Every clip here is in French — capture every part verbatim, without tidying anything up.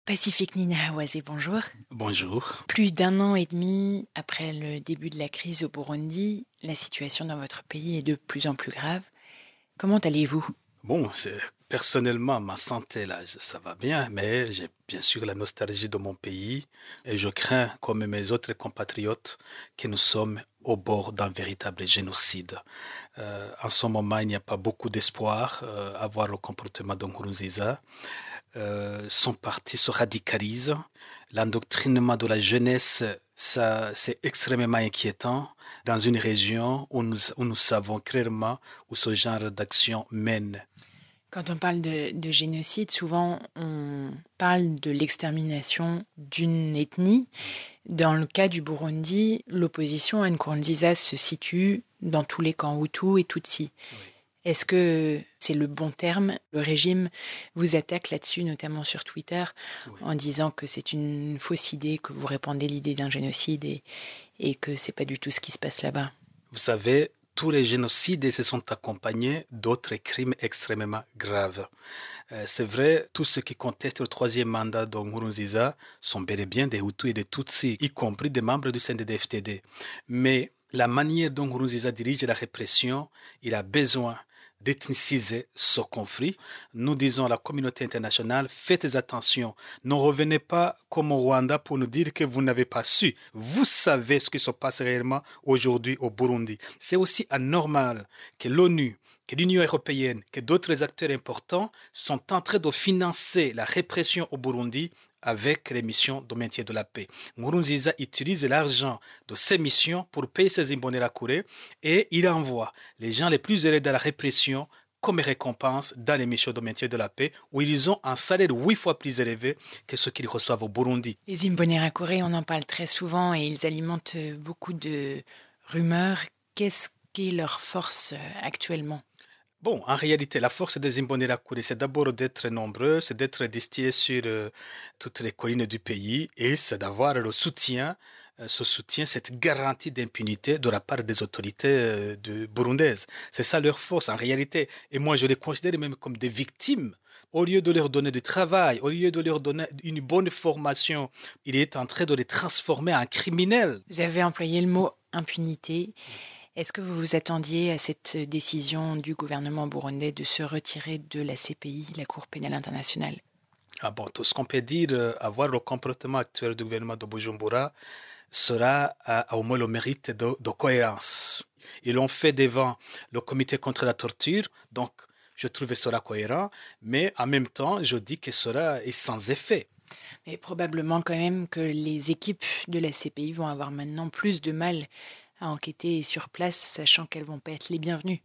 Pacifique Ninahawaze, bonjour. Bonjour. Plus d'un an et demi après le début de la crise au Burundi, la situation dans votre pays est de plus en plus grave. Comment allez-vous? Bon, c'est, personnellement, ma santé, là, je- ça va bien, mais j'ai bien sûr la nostalgie de mon pays et je crains, comme mes autres compatriotes, que nous sommes au bord d'un véritable génocide. Euh, en ce moment, il n'y a pas beaucoup d'espoir euh, à voir le comportement de Nkurunziza. Euh, son parti se radicalise. L'endoctrinement de la jeunesse, ça, c'est extrêmement inquiétant dans une région où nous, où nous savons clairement où ce genre d'action mène. Quand on parle de, de génocide, souvent on parle de l'extermination d'une ethnie. Dans le cas du Burundi, l'opposition à Nkurunziza se situe dans tous les camps Hutu et Tutsi. Oui. Est-ce que c'est le bon terme? Le régime vous attaque là-dessus, notamment sur Twitter, Oui. en disant que c'est une fausse idée, que vous répandez l'idée d'un génocide et, et que c'est pas du tout ce qui se passe là-bas. Vous savez, tous les génocides se sont accompagnés d'autres crimes extrêmement graves. Euh, c'est vrai, tous ceux qui contestent le troisième mandat de Nkurunziza sont bel et bien des Hutus et des Tutsis, y compris des membres du C N D D F T D. Mais la manière dont Nkurunziza dirige la répression, il a besoin d'ethniciser ce conflit. Nous disons à la communauté internationale, faites attention. Ne revenez pas comme au Rwanda pour nous dire que vous n'avez pas su. Vous savez ce qui se passe réellement aujourd'hui au Burundi. C'est aussi anormal que l'ONU, que l'Union européenne, que d'autres acteurs importants sont en train de financer la répression au Burundi avec les missions de maintien de la paix. Nkurunziza utilise l'argent de ces missions pour payer ses Imbonerakure et il envoie les gens les plus élevés de la répression comme récompense dans les missions de maintien de la paix où ils ont un salaire huit fois plus élevé que ce qu'ils reçoivent au Burundi. Les Imbonerakure, on en parle très souvent et ils alimentent beaucoup de rumeurs. Qu'est-ce qu'est leur force actuellement? Bon, en réalité, la force des Imbonerakure, c'est d'abord d'être nombreux, c'est d'être distillés sur euh, toutes les collines du pays et c'est d'avoir le soutien, euh, ce soutien, cette garantie d'impunité de la part des autorités euh, de burundaises. C'est ça leur force en réalité. Et moi, je les considère même comme des victimes. Au lieu de leur donner du travail, au lieu de leur donner une bonne formation, il est en train de les transformer en criminels. Vous avez employé le mot impunité. Est-ce que vous vous attendiez à cette décision du gouvernement burundais de se retirer de la C P I, la Cour pénale internationale? Ah bon, tout ce qu'on peut dire, euh, avoir le comportement actuel du gouvernement de Bujumbura sera à, au moins le mérite de, de cohérence. Ils l'ont fait devant le comité contre la torture, donc je trouve cela cohérent, mais en même temps, je dis que cela est sans effet. Mais probablement quand même que les équipes de la C P I vont avoir maintenant plus de mal à enquêter sur place, sachant qu'elles vont pas être les bienvenues.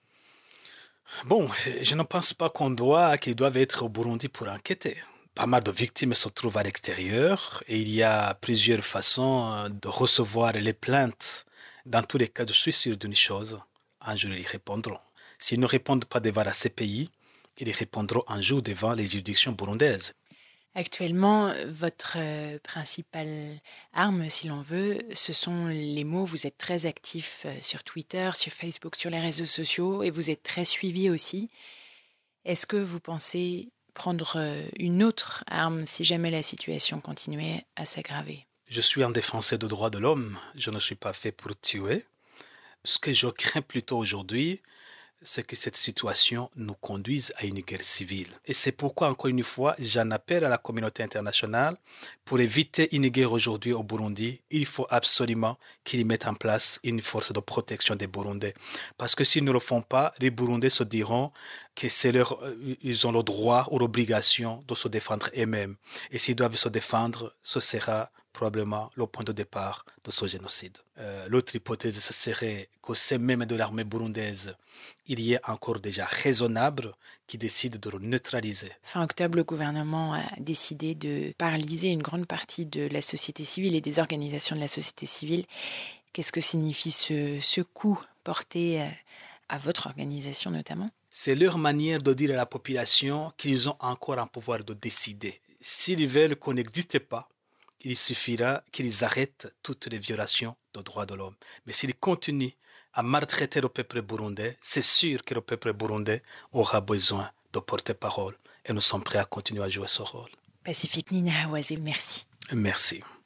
Bon, je ne pense pas qu'on doit, qu'ils doivent être au Burundi pour enquêter. Pas mal de victimes se trouvent à l'extérieur et il y a plusieurs façons de recevoir les plaintes. Dans tous les cas, je suis sûr d'une chose, un jour ils répondront. S'ils ne répondent pas devant la C P I, ils répondront un jour devant les juridictions burundaises. Actuellement, votre euh, principale arme, si l'on veut, ce sont les mots. Vous êtes très actif euh, sur Twitter, sur Facebook, sur les réseaux sociaux et vous êtes très suivi aussi. Est-ce que vous pensez prendre euh, une autre arme si jamais la situation continuait à s'aggraver? Je suis un défenseur des droits de l'homme. Je ne suis pas fait pour tuer. Ce que je crains plutôt aujourd'hui, c'est que cette situation nous conduise à une guerre civile. Et c'est pourquoi, encore une fois, j'en appelle à la communauté internationale. Pour éviter une guerre aujourd'hui au Burundi, il faut absolument qu'ils mettent en place une force de protection des Burundais. Parce que s'ils ne le font pas, les Burundais se diront que c'est leur, ils ont le droit ou l'obligation de se défendre eux-mêmes. Et s'ils doivent se défendre, ce sera probablement le point de départ de ce génocide. Euh, l'autre hypothèse, ce serait qu'au sein même de l'armée burundaise, il y ait encore déjà raisonnable qui décide de le neutraliser. Fin octobre, le gouvernement a décidé de paralyser une grande partie de la société civile et des organisations de la société civile. Qu'est-ce que signifie ce, ce coup porté à, à votre organisation notamment? C'est leur manière de dire à la population qu'ils ont encore un pouvoir de décider. S'ils veulent qu'on n'existe pas, il suffira qu'ils arrêtent toutes les violations des droits de l'homme. Mais s'ils continuent à maltraiter le peuple burundais, c'est sûr que le peuple burundais aura besoin de porter parole. Et nous sommes prêts à continuer à jouer ce rôle. Pacifique Nina Awase, merci. Merci.